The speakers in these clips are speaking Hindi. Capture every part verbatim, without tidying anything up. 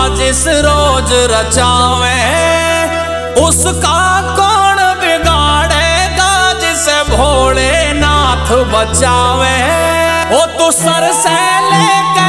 जिस रोज रचावे उसका कौन बिगाड़ेगा, जिसे भोलेनाथ बचावे। ओ तू सर से लेके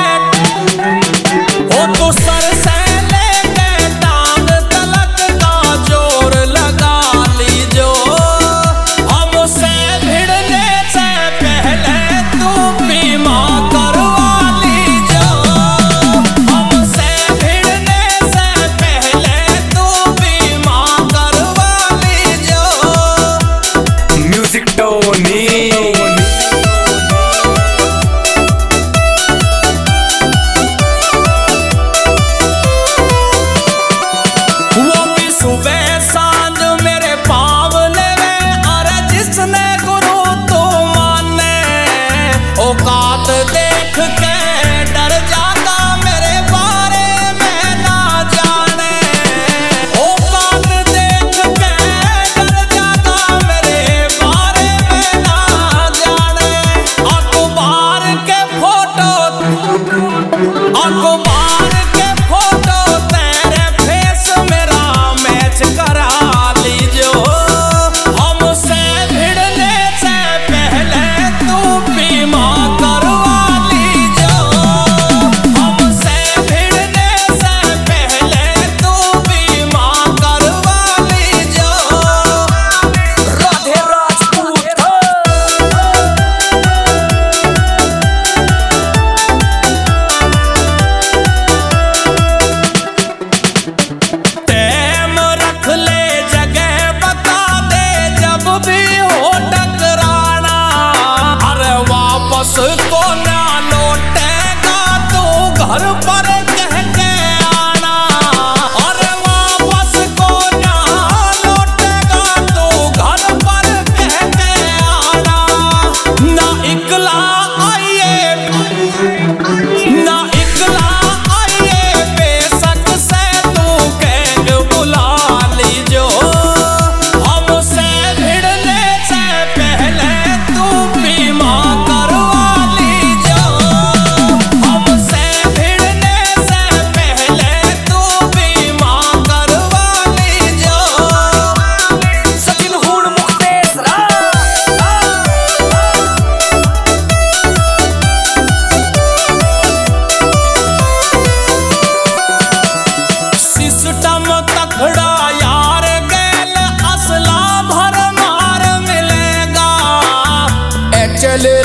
ओ तू सर से लेके टांग तलक का जोर लगा लीजो। हमसे भिड़ने से पहले तू बीमा करवा लीजो। हमसे भिड़ने से पहले तू बीमा करवा लीजो। म्यूजिक टोनी औकात देख के डर जाता मेरे बारे में ना जाने। औकात देख के डर जाता मेरे बारे में ना जाने। अखबार के फोटो अखबार के फोटो तेरे फेस मेरा मैच करा लीजो। हमसे भिड़ने से पहले तू बीमा को ना लौटेगा तू घर पर कह के आना। और वापस को ना लौटेगा तू घर पर कह के आना। ना इकला आइए ना इकला आइए बेशक से तू गैंग बुला लीजो। हमसे भिड़ने से पहले तू बीमा तखड़ा यार गैल असला भर मार मिलेगा। ए चले